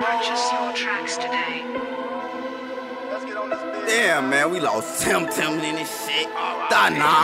Purchase your tracks today. Damn, man, we lost Tim in this shit. Donna,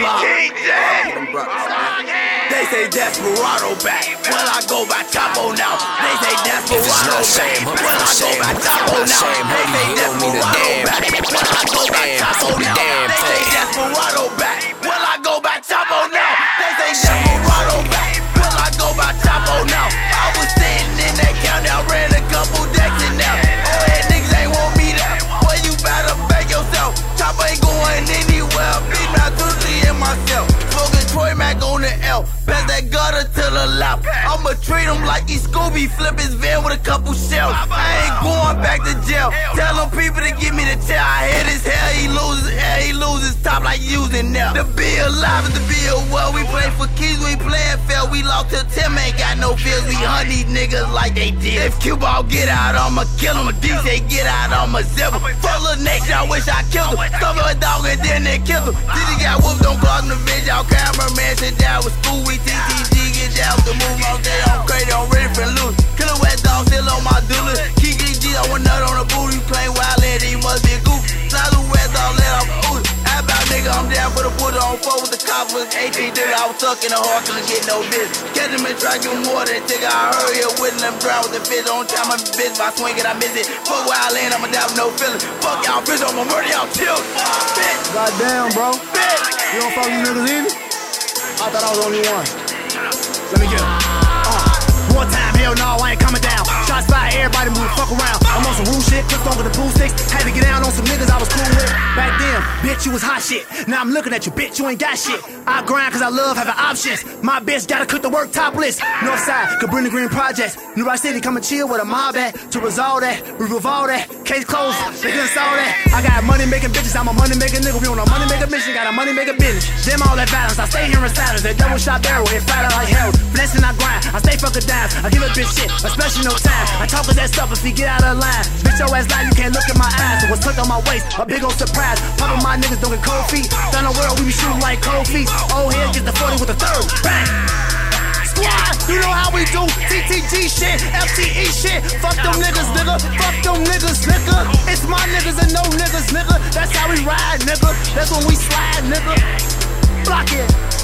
they say Desperado back. Well, I go by Chapo now. They say Desperado back. Well, I go by Chapo now. They say Desperado back. Well, I go by Chapo now. They say Desperado back. Well, I go by Chapo now. They say Desperado back. Well, I go by Chapo now. I was sitting in that county, I ran a couple decks in there. Oh, yeah, niggas ain't want me there. Well, you better back yourself. Chopper ain't going anywhere. Beat my Tuesday and myself. Smoking Troy Mac on the L. Pass that gutter to the left. I'ma treat him like he's Scooby. Flip his van with a couple shells. I ain't going back to jail. Tell them people to give me the tail. I hit his hair, he loses top like using now. To be alive is to be a well. We play for keys, we playin' fair. We lost till Tim ain't got no feels. We hunt these niggas like they did. If Q-Ball get out, I'ma kill him. If DJ get out, I'ma zip him. Full of nation, I wish I killed him. Stuff a dog and then they killed him. Diddy got whooped on clogging the bitch. Y'all cameraman sit down with school. We TTG get down with the move all day. I'm crazy, I'm ready for loose. Killer wet dog still on my doula. Kiki G, I want nut on the booty. You claim wild lady, you must be a goof. Slide the wet dog, let off ooh. About nigga, I'm down for the put on four with the coppers. 18 nigga, I was stuck in the heart, couldn't get no business. Catch him and try to give him more than a ticket. I hurry up with him, drown with the fish. On time, I'm bitch. If I swing it, I miss it. Fuck wild land, I'ma die with no feeling. Fuck y'all, bitch, I'ma murder y'all children. Bitch. Goddamn, bro. Bitch. You don't fuck these niggas either? I thought I was the only one. Let me get it. One time, hell no, I ain't coming down. Shots fired, everybody move, fuck around. I'm on some rude shit, clipped on with the pool sticks. Had to get down on some niggas I was cool with. Back then, bitch, you was hot shit. Now I'm looking at you, bitch, you ain't got shit. I grind cause I love having options. My bitch gotta cook the work topless. Northside, Cabrini Green Projects. New York City, come and chill with a mob at. To resolve that, we revolve that. Case closed, they done saw that. I got money making bitches, I'm a money making nigga. We on a money making mission, got a money making business. Them all that balance, I stay here in silence. That double shot barrel, it flat out like hell. Finessing, I grind, I stay fucking down. I give a bitch shit, especially no time. I talk with that stuff if he get out of line. Bitch, your ass lie, you can't look in my eyes. So what's tucked on my waist, a big old surprise. Poppin' my niggas don't get cold feet. Down the world, we be shooting like cold feet. Old head get the 40 with the third. Bang! Squad, you know how we do. TTG shit, FTE shit. Fuck them niggas, nigga. Fuck them niggas, nigga. It's my niggas and no niggas, nigga. That's how we ride, nigga. That's when we slide, nigga. Block it.